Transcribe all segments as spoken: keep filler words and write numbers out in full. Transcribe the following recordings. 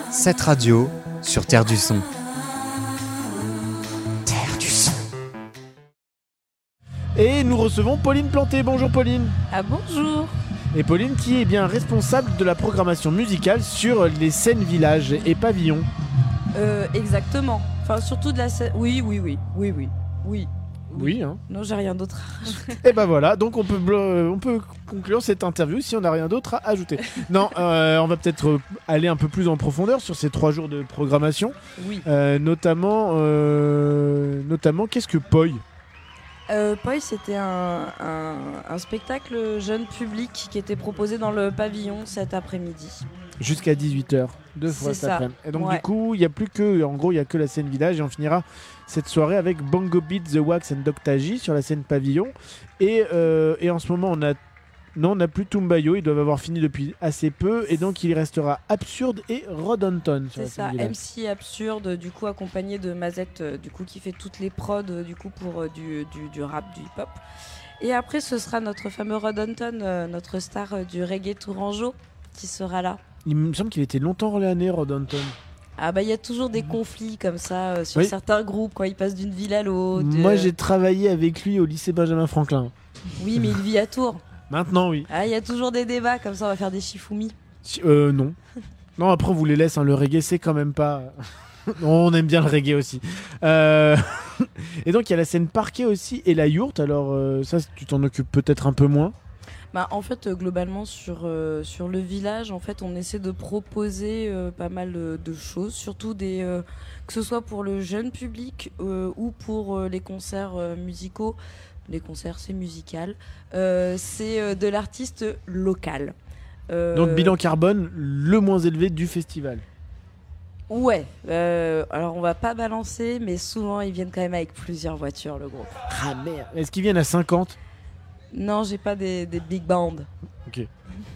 Cette radio sur Terre du Son. Terre du Son. Et nous recevons Pauline Planté. Bonjour Pauline. Ah bonjour. Et Pauline qui est bien responsable de la programmation musicale sur les scènes villages et pavillons. Euh, exactement. Enfin surtout de la scène. Oui, oui, oui, oui, oui, oui. Oui, hein. Non, j'ai rien d'autre à rajouter. Et ben voilà, donc on peut, blo- on peut conclure cette interview si on n'a rien d'autre à ajouter. Non, euh, on va peut-être aller un peu plus en profondeur sur ces trois jours de programmation. Oui. Euh, notamment, euh, notamment, qu'est-ce que Poi ? Euh, Poi, c'était un, un, un spectacle jeune public qui était proposé dans le pavillon cet après-midi. Jusqu'à dix-huit heures, deux fois C'est cet ça. après-midi. Et donc Ouais. du coup, il y a plus que, en gros, il y a que la scène village et on finira cette soirée avec Bongo Beat, The Wax and Docta J sur la scène pavillon. Et, euh, et en ce moment, on a non, on n'a plus Tumbayo. Ils doivent avoir fini depuis assez peu et donc il restera Absurde et Rodonton sur C'est la ça, scène village. M C Absurde, du coup accompagné de Mazette, euh, du coup qui fait toutes les prods, euh, du coup pour euh, du, du, du rap, du hip-hop. Et après, ce sera notre fameux Rodonton, euh, notre star euh, du reggae tourangeau, qui sera là. Il me semble qu'il était longtemps relané, Rodonton. Ah bah il y a toujours des conflits comme ça euh, sur Oui. certains groupes quand ils passent d'une ville à l'autre. Moi, euh. j'ai travaillé avec lui au lycée Benjamin Franklin. Oui, mais il vit à Tours. Maintenant, oui. Ah, il y a toujours des débats comme ça, on va faire des shifumi. Si- Euh, non. Non, après, on vous les laisse. Hein. Le reggae, c'est quand même pas... On aime bien le reggae aussi. Euh, Et donc, il y a la scène parquet aussi et la yourte. Alors, euh, ça, tu t'en occupes peut-être un peu moins. Bah, en fait, euh, globalement, sur, euh, sur le village, en fait, on essaie de proposer euh, pas mal euh, de choses, surtout des, euh, que ce soit pour le jeune public euh, ou pour euh, les concerts euh, musicaux. Les concerts, c'est musical. Euh, c'est euh, de l'artiste local. Euh, Donc, bilan carbone, le moins élevé du festival. Ouais. Euh, alors, on va pas balancer, mais souvent, ils viennent quand même avec plusieurs voitures, le groupe. Ah merde. Est-ce qu'ils viennent à cinquante ? Non, j'ai pas des, des big bands. Ok.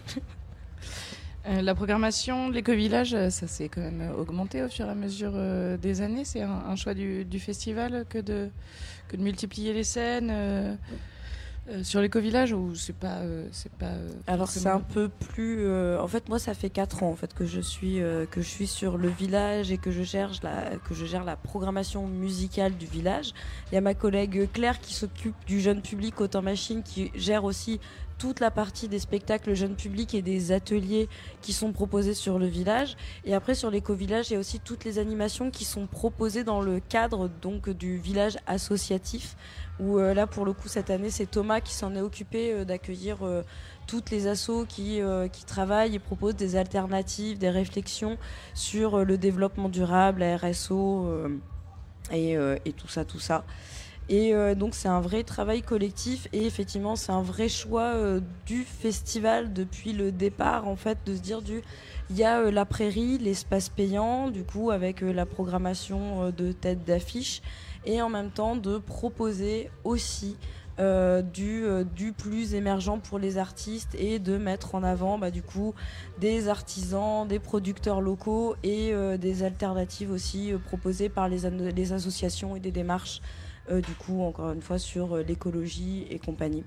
Euh, la programmation de l'éco-village, euh, ça s'est quand même euh, augmenté au fur et à mesure euh, des années. C'est un, un choix du, du festival que de, que de multiplier les scènes euh, euh, sur l'éco-village ou c'est pas, euh, c'est pas. euh, Alors c'est forcément- un peu plus. euh, en fait, moi, ça fait quatre ans en fait que je suis euh, que je suis sur le village et que je gère la que je gère la programmation musicale du village. Il y a ma collègue Claire qui s'occupe du jeune public autant machine, qui gère aussi toute la partie des spectacles jeunes publics et des ateliers qui sont proposés sur le village. Et après, sur l'éco-village, il y a aussi toutes les animations qui sont proposées dans le cadre donc du village associatif. Où euh, là, pour le coup, cette année, c'est Thomas qui s'en est occupé euh, d'accueillir euh, toutes les assos qui, euh, qui travaillent et proposent des alternatives, des réflexions sur euh, le développement durable, la R S O euh, et, euh, et tout ça, tout ça. Et euh, donc c'est un vrai travail collectif et effectivement c'est un vrai choix euh, du festival depuis le départ en fait de se dire du il y a euh, la prairie, l'espace payant du coup avec euh, la programmation euh, de tête d'affiche et en même temps de proposer aussi euh, du, euh, du plus émergent pour les artistes et de mettre en avant bah, du coup des artisans, des producteurs locaux et euh, des alternatives aussi euh, proposées par les, an- les associations et des démarches Euh, du coup, encore une fois, sur euh, l'écologie et compagnie.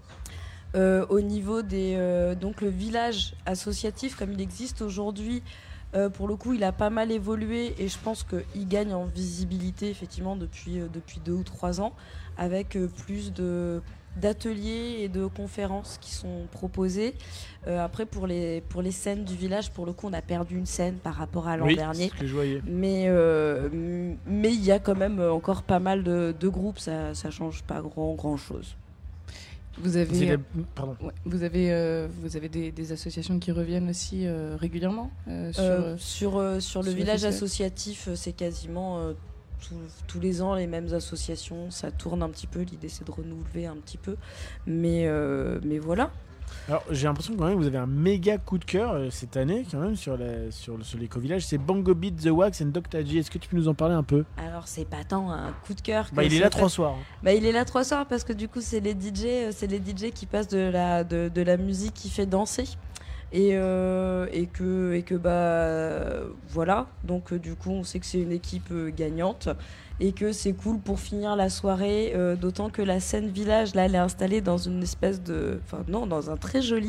Euh, au niveau des... Euh, donc le village associatif, comme il existe aujourd'hui, euh, pour le coup, il a pas mal évolué et je pense qu'il gagne en visibilité, effectivement, depuis, euh, depuis deux ou trois ans, avec euh, plus de d'ateliers et de conférences qui sont proposées. Euh, après, pour les, pour les scènes du village, pour le coup, on a perdu une scène par rapport à l'an Oui, dernier. c'est ce que je voyais. Mais euh, m- mais il y a quand même encore pas mal de, de groupes, ça ça change pas grand grand chose. Vous C'est avez, la- Pardon. ouais, vous avez, euh, vous avez des, des associations qui reviennent aussi euh, régulièrement euh, sur. Euh, sur euh, sur le sur le village festival. associatif, euh, c'est quasiment euh, tous, tous les ans les mêmes associations, ça tourne un petit peu. L'idée c'est de renouveler un petit peu, mais euh, mais voilà. Alors, j'ai l'impression que quand même vous avez un méga coup de cœur euh, cette année quand même sur la sur, le- sur l'éco-village. C'est Bongo Beat, The Wax and Docta J. Est-ce que tu peux nous en parler un peu ? Alors c'est pas tant un coup de cœur. que Bah, il est c'est là en fait- trois soirs. hein. Bah, il est là trois soirs parce que du coup c'est les D J, euh, c'est les D J qui passent de la de, de la musique qui fait danser et euh, et que et que bah euh, voilà donc euh, du coup on sait que c'est une équipe euh, gagnante et que c'est cool pour finir la soirée euh, d'autant que la scène village là elle est installée dans une espèce de enfin non dans un très joli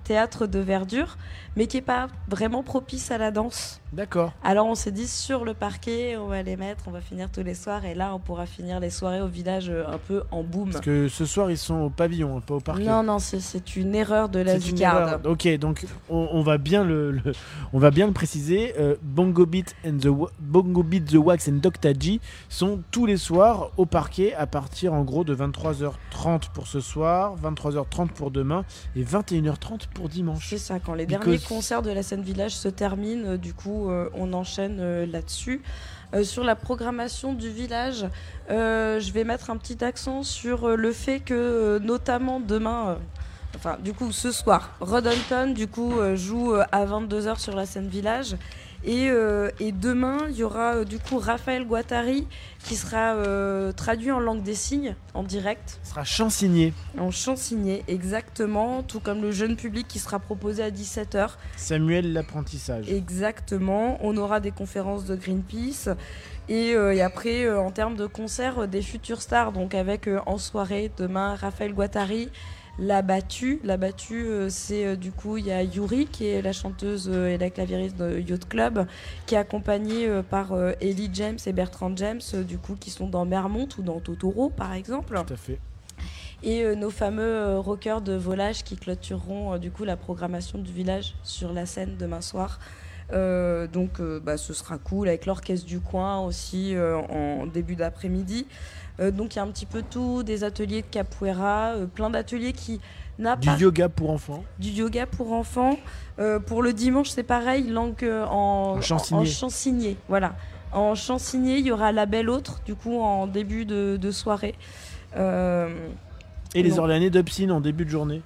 théâtre de verdure, mais qui est pas vraiment propice à la danse. D'accord. Alors on s'est dit sur le parquet, on va les mettre, on va finir tous les soirs, et là on pourra finir les soirées au village euh, un peu en boom. Parce que ce soir, ils sont au pavillon, hein, pas au parquet. Non, non, c'est, c'est une erreur de la C'est une Zigarde. erreur. Ok, donc on, on va bien le, le- on va bien le préciser. euh, Bongo Beat and the Wa- Bongo Beat, The Wax and Doctaji sont tous les soirs au parquet à partir en gros de vingt-trois heures trente pour ce soir, vingt-trois heures trente pour demain et vingt et une heures trente pour dimanche. C'est ça, quand les Because- derniers concerts de la scène village se terminent, euh, du coup euh, on enchaîne euh, là-dessus. Euh, sur la programmation du village, euh, je vais mettre un petit accent sur euh, le fait que euh, notamment demain, euh, enfin du coup ce soir, Rod Hunton du coup euh, joue euh, à vingt-deux heures sur la scène village. Et, euh, et demain, il y aura euh, du coup Raphaël Guattari qui sera euh, traduit en langue des signes en direct. Ce sera chansigné. En chant signé, exactement, tout comme le jeune public qui sera proposé à dix-sept heures. Samuel l'apprentissage. Exactement, on aura des conférences de Greenpeace. Et, euh, et après, euh, en termes de concerts, euh, des futures stars, donc avec euh, en soirée, demain, Raphaël Guattari, La Battue. La Battue, euh, c'est euh, du coup, il y a Yuri, qui est la chanteuse euh, et la claviériste de Yacht Club, qui est accompagnée euh, par euh, Ellie James et Bertrand James, euh, du coup, qui sont dans Mermont ou dans Totoro, par exemple. Tout à fait. Et euh, nos fameux euh, rockers de volage qui clôtureront euh, du coup la programmation du village sur la scène demain soir. Euh, donc euh, bah, ce sera cool avec l'orchestre du coin aussi euh, en début d'après-midi. Euh, donc il y a un petit peu tout, des ateliers de capoeira, euh, plein d'ateliers qui n'a Du pas yoga pour enfants. du yoga pour enfants. Euh, pour le dimanche c'est pareil, langue euh, en, En chansigné. en chansigné, voilà. En chansigné, il y aura La Belle Autre du coup en début de, de soirée. Euh, Et les Non. Orléanais d'Obscene en début de journée.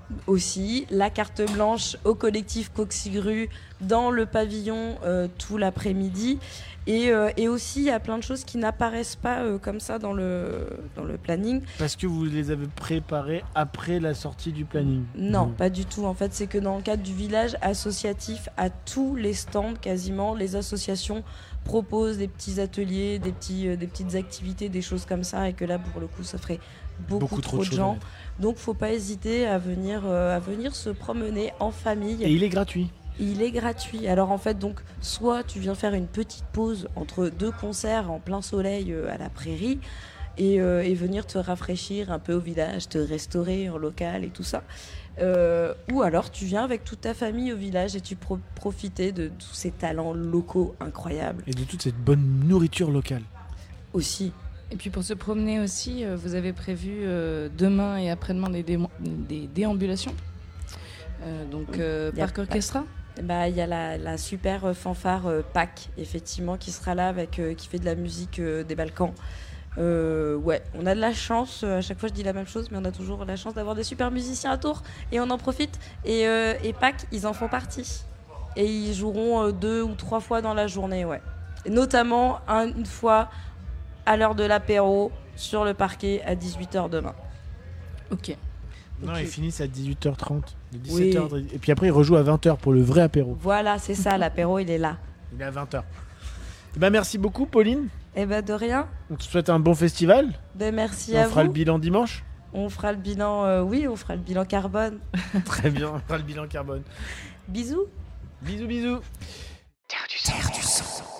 aussi la carte blanche au collectif Coxigru dans le pavillon euh, tout l'après-midi et, euh, et aussi il y a plein de choses qui n'apparaissent pas euh, comme ça dans le, dans le planning. Parce que vous les avez préparés après la sortie du planning. Non, Mmh. pas du tout. En fait, c'est que dans le cadre du village associatif, à tous les stands quasiment, les associations proposent des petits ateliers, des, petits, euh, des petites activités, des choses comme ça et que là pour le coup ça ferait beaucoup, trop, de choses à gens. mettre. Donc faut pas hésiter à venir, euh, à venir se promener en famille. Et il est gratuit. Il est gratuit. Alors en fait, donc, soit tu viens faire une petite pause entre deux concerts en plein soleil euh, à la prairie et, euh, et venir te rafraîchir un peu au village, te restaurer en local et tout ça. Euh, ou alors tu viens avec toute ta famille au village et tu pro- profiter de tous ces talents locaux incroyables Et de toute cette bonne nourriture locale. aussi. Et puis pour se promener aussi, euh, vous avez prévu euh, demain et après-demain des, démo- des déambulations. Euh, donc euh, Il y a Parc pas- Orchestra. Bah, il y a la, la super euh, fanfare euh, P A C, effectivement, qui sera là, avec, euh, qui fait de la musique euh, des Balkans. Euh, ouais, on a de la chance, euh, à chaque fois je dis la même chose, mais on a toujours la chance d'avoir des super musiciens à Tours, et on en profite. Et, euh, et P A C, ils en font partie. Et ils joueront euh, deux ou trois fois dans la journée, ouais. Et notamment un- une fois à l'heure de l'apéro, sur le parquet, à dix-huit heures demain. Ok. Non, Ok. ils finissent à dix-huit heures trente. De Oui. dix-sept heures. Et puis après, ils rejouent à vingt heures pour le vrai apéro. Voilà, c'est ça, l'apéro, il est là. Il est à vingt heures. Eh ben, merci beaucoup, Pauline. Et ben de rien, On te souhaite un bon festival. ben merci Et à on fera vous. le bilan dimanche. On fera le bilan, euh, oui, on fera le bilan carbone. Très bien, on fera le bilan carbone. Bisous. Bisous, bisous. Terre du son.